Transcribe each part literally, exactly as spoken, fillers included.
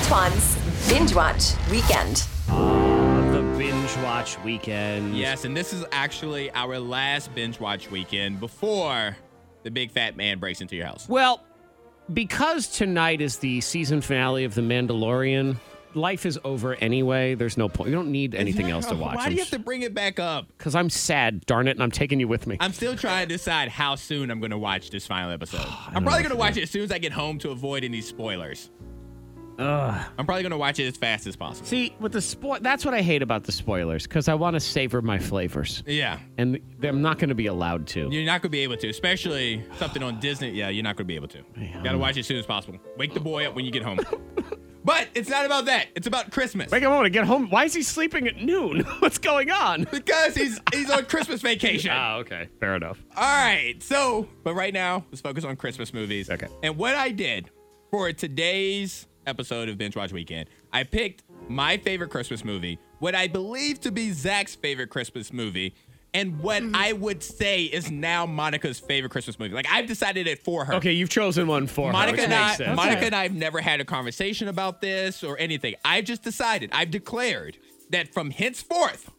Antoine's Binge Watch Weekend. Uh, the Binge Watch Weekend. Yes, and this is actually our last Binge Watch Weekend before the big fat man breaks into your house. Well, because tonight is the season finale of The Mandalorian, life is over anyway. There's no point. You don't need anything else to watch. Why do you have to bring it back up? Because I'm sad, darn it, and I'm taking you with me. I'm still trying to decide how soon I'm going to watch this final episode. I'm probably going to watch it as soon as I get home to avoid any spoilers. Ugh. I'm probably going to watch it as fast as possible. See, with the spo- that's what I hate about the spoilers, because I want to savor my flavors. Yeah. And I'm not going to be allowed to. You're not going to be able to, especially something on Disney. Yeah, you're not going to be able to. Man. Got to watch it as soon as possible. Wake the boy up when you get home. But it's not about that. It's about Christmas. Wait a moment, get home. Why is he sleeping at noon? What's going on? Because he's he's on Christmas vacation. Ah, okay. Fair enough. All right. So, but right now, let's focus on Christmas movies. Okay. And what I did for today's episode of Binge Watch Weekend, I picked my favorite Christmas movie, what I believe to be Zach's favorite Christmas movie, and what I would say is now Monica's favorite Christmas movie. Like, I've decided it for her. Okay, you've chosen one for Monica her. and which I, makes sense. Monica Okay. and I have never had a conversation about this or anything. I've just decided, I've declared that from henceforth,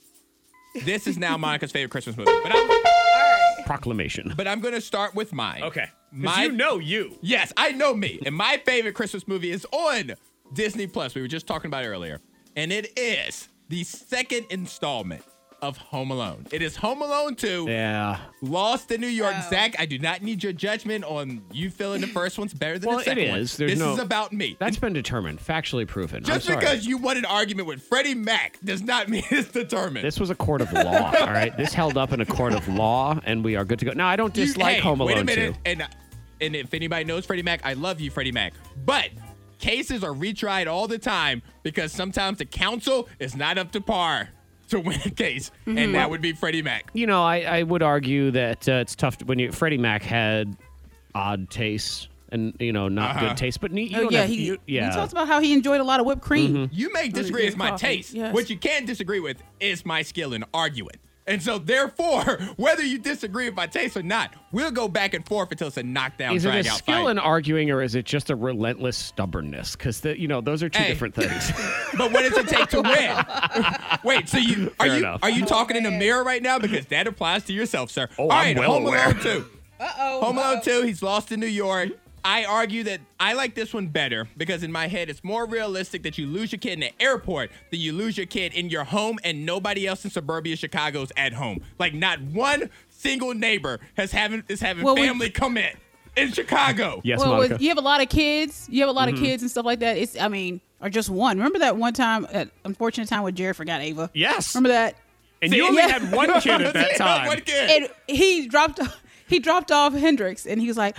this is now Monica's favorite Christmas movie. But I'm, Proclamation. but I'm going to start with mine. Okay. My, you know you. Yes, I know me. And my favorite Christmas movie is on Disney Plus. We were just talking about it earlier. And it is the second installment of Home Alone. It is Home Alone two. Yeah. Lost in New York. Wow. Zach, I do not need your judgment on you feeling the first one's better than Well, the second it one. is. There's this no- is about me. That's been determined, factually proven. I'm Just sorry. because you won an argument with Freddie Mac does not mean it's determined. This was a court of law, all right? This held up in a court of law, and we are good to go. Now, I don't You- dislike hey, Home wait a Alone minute. two. And, and if anybody knows Freddie Mac, I love you, Freddie Mac. But cases are retried all the time because sometimes the counsel is not up to par to win a case, Mm-hmm. and that would be Freddie Mac. You know, I, I would argue that uh, it's tough to, when you Freddie Mac had odd tastes and, you know, not Uh-huh. good taste, but you, you Oh, don't yeah, have, he, you, yeah. he talks about how he enjoyed a lot of whipped cream. You may disagree good with my coffee, taste. yes. What you can disagree with is my skill in arguing. And so, therefore, whether you disagree with my taste or not, we'll go back and forth until it's a knockdown, Is it a drag out skill fight. in arguing, or is it just a relentless stubbornness? Because, you know, those are two Hey. different things. But what does it take to win? Wait, so you are Fair you enough. are you talking in the mirror right now? Because that applies to yourself, sir. Oh, All I'm right, well Home aware. Alone two. Uh-oh. Home Alone two, he's lost in New York. I argue that I like this one better because in my head, it's more realistic that you lose your kid in the airport than you lose your kid in your home and nobody else in suburbia Chicago's at home. Like not one single neighbor has having is having Well, we- family come in in Chicago. Yes, well, Monica. with, you have a lot of kids. You have a lot of kids and stuff like that. It's, I mean, or just one. Remember that one time, that unfortunate time when Jared forgot Ava? Yes. Remember that? And you only Yeah. had one kid at that time. One kid. And he dropped, he dropped off Hendrix, and he was like,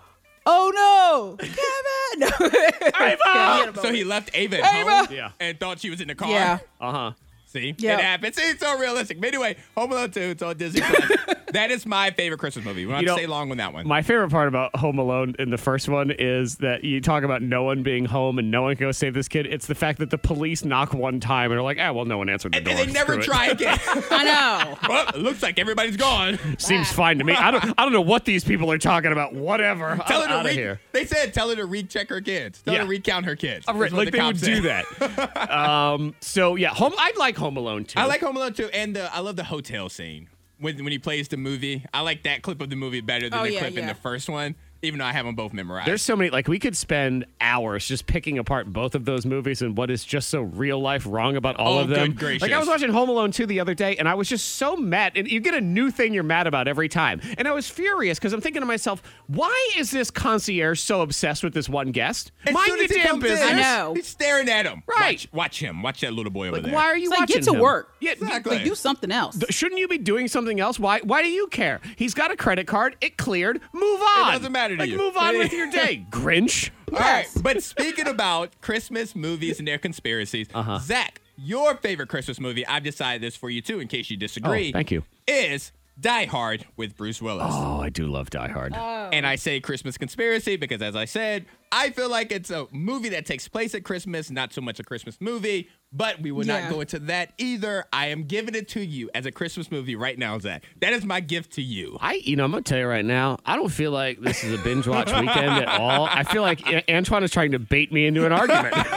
"Oh no, Kevin!" No. Yeah, he So he left Ava at Ava. home Yeah. and thought she was in the car. Yeah. Uh-huh. See? Yeah. It happens. See, it's so realistic. But anyway, Home Alone two, it's on Disney Plus. That is my favorite Christmas movie. We don't You have to know, stay long on that one. My favorite part about Home Alone in the first one is that you talk about no one being home and no one can go save this kid. It's the fact that the police knock one time and are like, ah, well, no one answered the and, door. and they never Screw it." try again. I know. Well, it looks like everybody's gone. Seems fine to me. I don't. I don't know what these people are talking about. Whatever. Tell I'm her out to of re- here. They said tell her to recheck her kids. Tell Yeah. her to recount her kids. Uh, right, is what like the they would cops do said. that. um. So yeah, home. I like Home Alone too. I like Home Alone two, and the, I love the hotel scene when when he plays the movie. I like that clip of the movie better than Oh, the yeah, clip in yeah. the first one, even though I have them both memorized. There's so many. Like we could spend hours just picking apart both of those movies and what is just so real life wrong about all Oh, of them. good gracious. Like I was watching Home Alone two the other day, and I was just so mad. And you get a new thing you're mad about every time. And I was furious because I'm thinking to myself, why is this concierge so obsessed with this one guest? As Mind soon your as he damn comes in, business. I know. He's staring at him. Right. Watch, watch him. Watch that little boy over Like, there. why are you It's like, watching get to him? work. Yeah, Exactly. Like, do something else. th- shouldn't you be doing something else? Why? Why do you care? He's got a credit card. It cleared. Move on. doesn't matter to like, you. Move on with your day, Grinch. All right, Yes. but speaking about Christmas movies and their conspiracies, Uh-huh. Zach, your favorite Christmas movie, I've decided this for you too, in case you disagree. Oh, thank you. Is Die Hard with Bruce Willis. Oh, I do love Die Hard. And I say Christmas conspiracy because, as I said, I feel like it's a movie that takes place at Christmas, not so much a Christmas movie, but we will Yeah. not go into that either. I am giving it to you as a Christmas movie right now, Zach. That is my gift to you. I, you know, I'm gonna tell you right now. I don't feel like this is a binge watch weekend at all. I feel like A- Antoine is trying to bait me into an argument.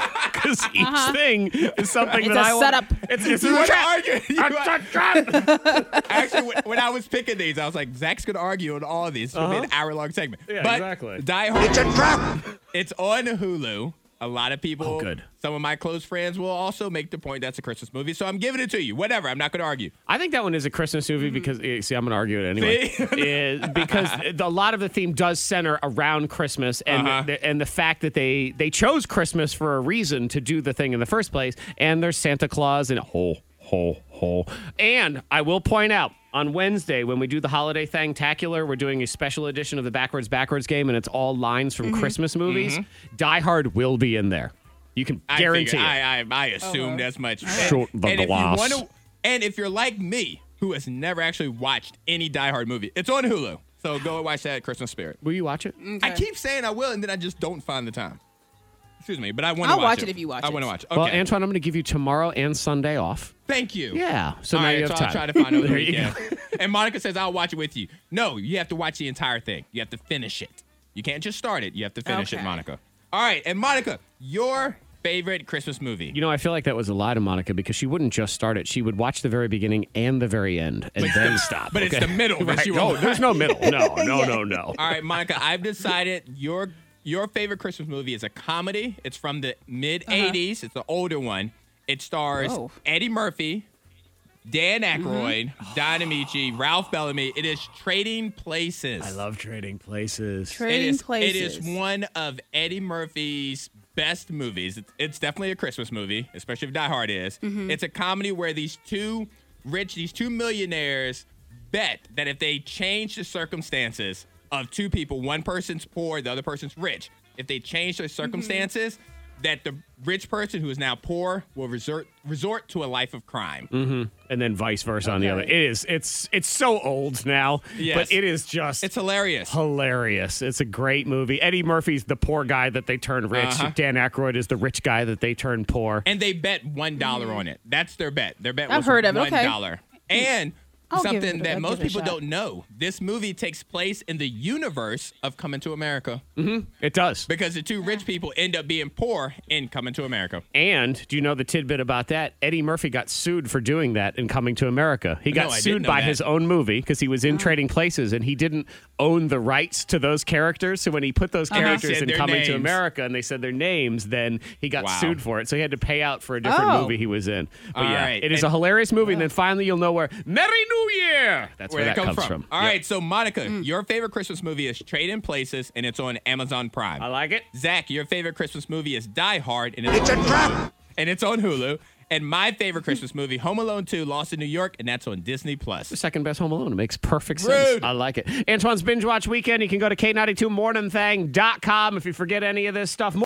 because each uh-huh. thing is something it's that a I setup. It's, it's You a were trap. arguing. You A were- trap. Actually, when- when I was picking these, I was like, Zach's going to argue on all of these. It's going to be an hour-long segment. Yeah, but exactly. Die Hard. It's a trap. It's on Hulu. A lot of people, Oh, good. some of my close friends will also make the point that's a Christmas movie. So I'm giving it to you. Whatever. I'm not going to argue. I think that one is a Christmas movie because, eh, see, I'm going to argue it anyway. See? Eh, because a lot of the theme does center around Christmas and Uh-huh. the, and the fact that they, they chose Christmas for a reason to do the thing in the first place. And there's Santa Claus and ho, ho, ho. And I will point out, on Wednesday, when we do the holiday thang-tacular, we're doing a special edition of the Backwards Backwards game, and it's all lines from Mm-hmm. Christmas movies. Die Hard will be in there. You can I guarantee figured- it. I, I, I assumed as much. Shoot the and if you glass. wanna- and if you're like me, who has never actually watched any Die Hard movie, it's on Hulu. So go and watch that Christmas Spirit. Will you watch it? I keep saying I will, and then I just don't find the time. Excuse me, but I want to I'll watch watch it if you watch I it. want to watch it. Okay. Well, Antoine, I'm going to give you tomorrow and Sunday off. Thank you. Yeah. So All now right, you so have time. I'll try to find over the There you weekend. go. And Monica says, I'll watch it with you. No, you have to watch the entire thing. You have to finish it. You can't just start it. You have to finish it, Okay. Monica. All right, and Monica, your favorite Christmas movie. You know, I feel like that was a lie to Monica because she wouldn't just start it. She would watch the very beginning and the very end and then stop. but it's okay? the middle that Right. she No, won't. there's no middle. No, no, no, no. All right, Monica, I've decided your your favorite Christmas movie is a comedy. It's from the mid eighties. It's an older one. It stars Whoa. Eddie Murphy, Dan Aykroyd, Don Amici, Ralph Bellamy. It is Trading Places. I love trading places. It Trading is, Places. it is one of Eddie Murphy's best movies. It's, it's definitely a Christmas movie, especially if Die Hard is. It's a comedy where these two rich, these two millionaires bet that if they change the circumstances of two people, one person's poor, the other person's rich, if they change their circumstances, that the rich person who is now poor will resort resort to a life of crime. And then vice versa on the Okay. other. It is. It's it's so old now, Yes. but it is just It's hilarious. hilarious. It's a great movie. Eddie Murphy's the poor guy that they turn rich. Uh-huh. Dan Aykroyd is the rich guy that they turn poor. And they bet one dollar on it. That's their bet. Their bet I've was heard of it. one Okay. dollar. And I'll give something it a- that I'll most give it a people shot. don't know: this movie takes place in the universe of Coming to America It does. because the two rich people end up being poor in Coming to America. And do you know the tidbit about that? Eddie Murphy got sued for doing that in Coming to America. He got No, I didn't sued know by that. his own movie because he was in Trading Places and he didn't own the rights to those characters. So when he put those And they characters said in their Coming to names. America and they said their names, then he got Wow. sued for it. So he had to pay out for a different Oh. movie he was in. But All yeah, right. it is And- a hilarious movie. And then finally you'll know where Merry New Year. That's where, Where that it comes comes from. from. All Yep. right, so Monica, your favorite Christmas movie is Trading Places, and it's on Amazon Prime. I like it. Zach, your favorite Christmas movie is Die Hard, and it's, on Hulu. And it's on Hulu. And my favorite Christmas movie, Home Alone two, Lost in New York, and that's on Disney Plus. The second best Home Alone. It makes perfect sense. Rude. I like it. Antoine's Binge Watch Weekend. You can go to K ninety-two morning thang dot com if you forget any of this stuff.